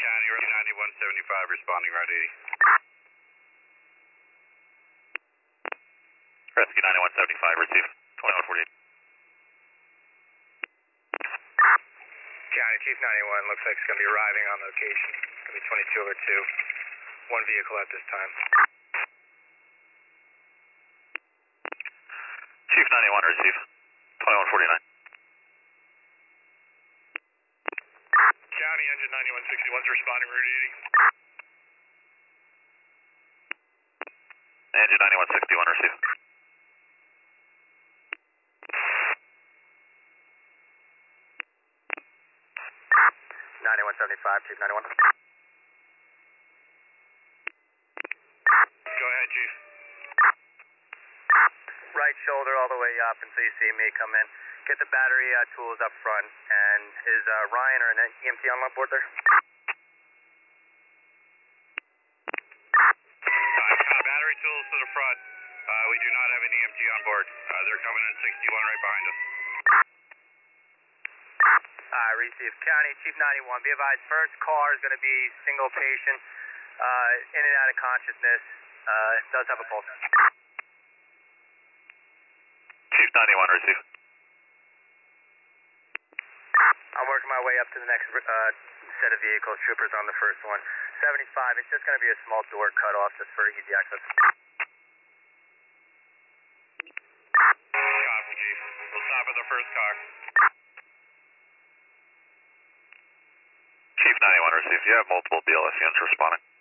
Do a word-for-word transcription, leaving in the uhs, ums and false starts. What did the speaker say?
County, ninety-one seventy-five, responding Route eighty. Rescue ninety-one seventy-five, receive twenty-one forty-eight. County, Chief ninety-one, looks like it's going to be arriving on location. It's going to be twenty-two over two. One vehicle at this time. Chief ninety-one, receive twenty-one forty-nine. County, engine ninety-one sixty-one is responding Route eighty. Engine ninety-one sixty-one, receive. ninety-one seventy-five, Chief ninety-one. Go ahead, Chief. Right shoulder all the way up until you see me come in. Get the battery uh, tools up front. And is uh, Ryan or an E M T on board there? Uh, battery tools to the front. Uh, we do not have an E M T on board. Uh, they're coming in sixty-one right behind us. Uh, receive. County, Chief ninety-one. Be advised, first car is going to be single patient, uh, in and out of consciousness. Uh, does have a pulse. Chief ninety-one, receive. I'm working my way up to the next uh, set of vehicles. Troopers on the first one. seventy-five, it's just going to be a small door cut off just for easy access. Copy, Chief. We'll stop at the first car. Chief ninety-one, receive. You have multiple B L S units responding.